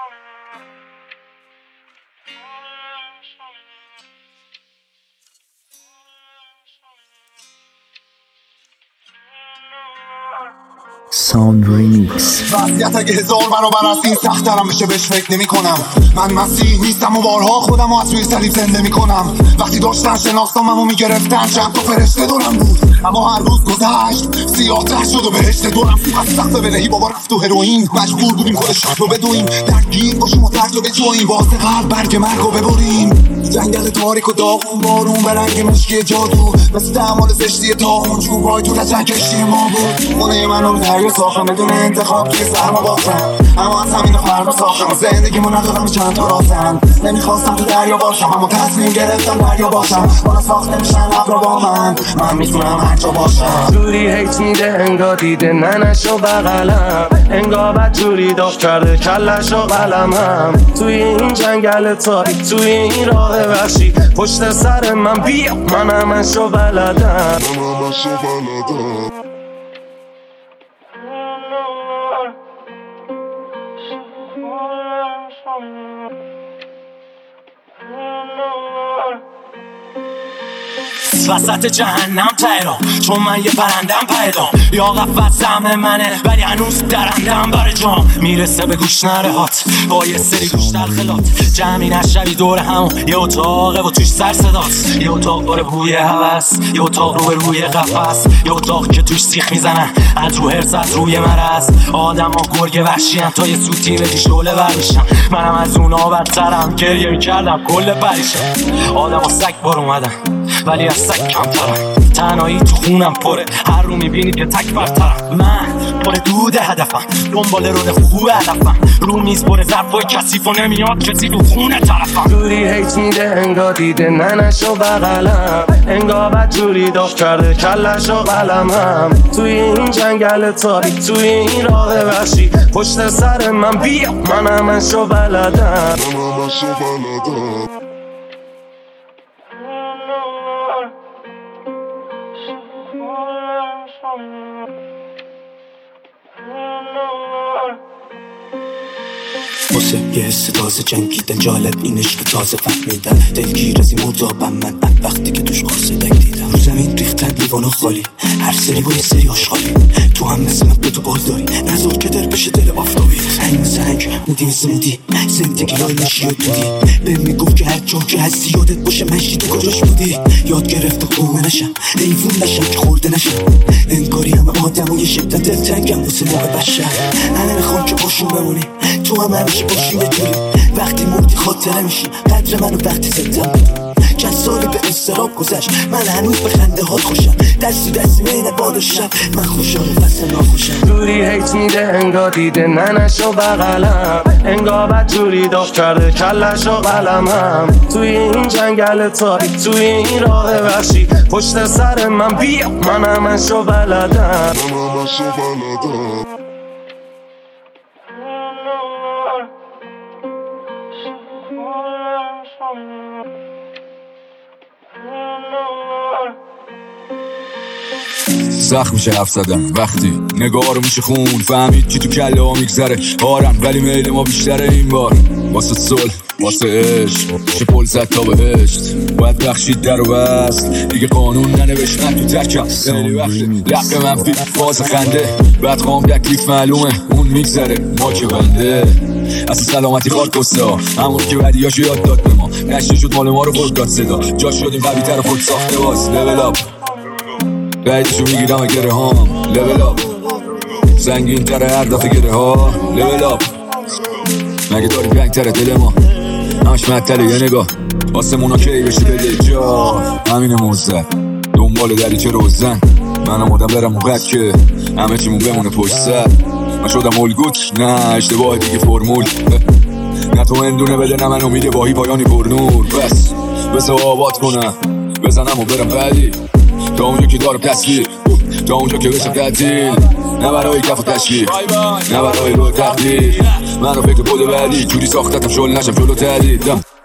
ساوند ریمیکس. وضعیت اگه 1000 برابر از این سخت‌ترم بشه بهش فکر نمی‌کنم. من مسیح نیستم و بارها خودم رو از روی صلیب زنده می‌کنم. وقتی داشتن شناختمم و می‌گرفتن چند تا فرشته دورم بود، اما هر روز گذشت سیاه‌تر شد و بهشت دورم. از سخت بدهی بابا رفت و هروئین، مجبور بودیم خودش رو بدویم، درگیر باشیم و ترک رو بجویم، واسه قلب برگ مرگ رو ببریم. جنگل تاریک و داغون، بارون به رنگ مشکی جادو، مثل دمال زشتی تاون، چوبای تو کچن کشتی ما بود. خونه منو دریا ساختم بدون انتخاب که سرما باختم، اما از همین فردا ساختم زندگیمو ندادم چند تا راستم. نمیخواستم تو دریا باشم اما تصمیم گرفتم دریا باشم. بالا ساخته میشن ابرا با من میتونم هر جا باشم. جوری هیت میده انگار دیده ننشو بغلم، انگار بد جوری داغ کرده کلشو قلمم. توی این جنگل تاریک، توی این راه وحشی، پشت سر من بیا من همشو بلدم. وسط جهنم تهران، چون من یه پرندم پیدا، یا قفت سهم منه ولی هنوز درندم بر جام. میرسه به گوش نره هات با یه سری گوش تلخلات، جمعی نشوی دور همون یه اتاقه و توش سر صداست. یه اتاق باره بوی هوس، یه اتاق رو به روی قفس، یه اتاق که توش سیخ میزنن از رو هرس از روی مرز. آدم ها گرگ وحشی تا یه سوتی بدی شعله برمیشن، منم از اونا بدترم، گریه میکردم کل پریشم. آدم ها سگ بار اومدن ولی از سگ کمترم، تنهایی تو خونم پره، هر رو میبینید که تک برترم. من پر دود هدفم، دنبال رود خوب هدفم، رو میز پر ظرفای کثیف و نمیاد کسی تو خونه طرفم. جوری هیت میده انگار دیده ننشو بغلم، انگار بد جوری داغ کرده کلشو قلمم. توی این جنگل تاریک، توی این راه وحشی، پشت سر من بیا من همشو بلدم. واسه یه حس تازه جنگیدن، جالب اینش که تازه فهمیدن، دلگیر از این مدابم من وقتی که توش خاصه دک دیدم. رو زمین ریختن لیوانو خالی، هر سری با یه سری آشغالی، تو هم مثل من دوتا بال داری، نزار که در بشه دل آفتابی. هنگ مثل هنگ، مودی مثل مودی، زندگی لایشی و دودی. به میگفت که هر جا که هستی یادت باشه منشی تو کجاش بودی. یاد گرفت خونه نشم، حیوون نشم که خورده نشم، انگاری همه آدم و یه شدت دلتنگم واسه موقع بشر. همه میخوام که باشون بمونی، تو هم همیشه باشی یه جوری، وقتی مردی خاطره میشی قدر منو وقتی زندم بودی. چند سالی به استراب گذشت، من هنوز به خنده هات خوشم، دست تو دست بین باد و شب، من خوشحال و فصل ناخوشم. جوری هیت میده انگار دیده ننشو بغلم، انگار بد جوری داغ کرده کلشو قلمم. توی این جنگل تاریک، توی این راه وحشی، پشت سر من بیا من همشو بلدم. سخت میشه حرف زدن وقتی نگاه رو میشه خون، فهمید که تو کله ها میگذره هارن، ولی میل ما بیشتره این بار. واسه صلح، واسه عشق، چه پل زد تا بهشت، باید بخشید در و بست، دیگه قانون ننوشتن تو ترکم. خیلی وقته لق منفی فاز خنده، بعد خوام تکلیف معلومه اون میگذره ما که بنده. اصلا سلامتی خار کسته ها، همون که بدیاشو یاد داد به ما، نشته شد مال ما رو خود داد صدا، جا شدیم قوی تر و خود ساخته باز. لول اپ بعدشو میگیرم گره هام، لول اپ سنگین تره هر دفعه گره ها، لول اپ مگه داریم رنگ تره دل ما، همش مدتله یه نگاه، آسمونا کی بشه بده جا، همین موزد دنبال دریچه روزن، منم آدم برم اون قد که همه چیمون بمونه پشت سر. من شدم الگوت، نه اشتباه دیگه فرمول، نه تو اندونه بده نه من امید باهی پایانی پرنور. بس بسه آباد کنم بزنم و برم بعدی، تا اونجا که دارم تصویر، تا اونجا که بشم تعطیل، نه برای کف و تشکیل، نه برای روی تقدیر، من رو فکر بود بعدی، جوری ساختتم شل نشم جلو تهدید.